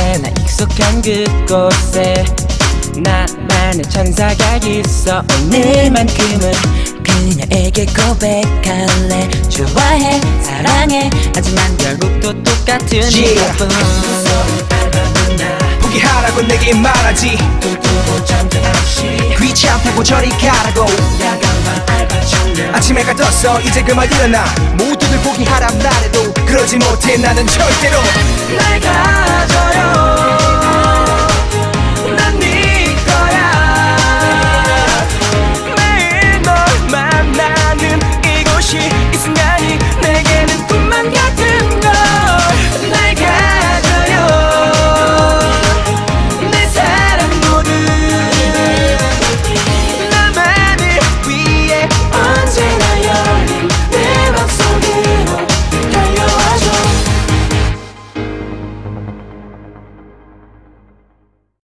언제나 익숙한 그곳에 나만의 천사가 있어. 오늘만큼은 그녀에게 고백할래. 좋아해 사랑해 하지만 결국 또 똑같은 이것뿐. 포기하라고 내게 말하지. 귀찮다고 저리 가라고. 아침 해가 떴어 이제 그만 일어나. 모두들 포기하란 말해도 그러지 못해 나는 절대로. 날 가져요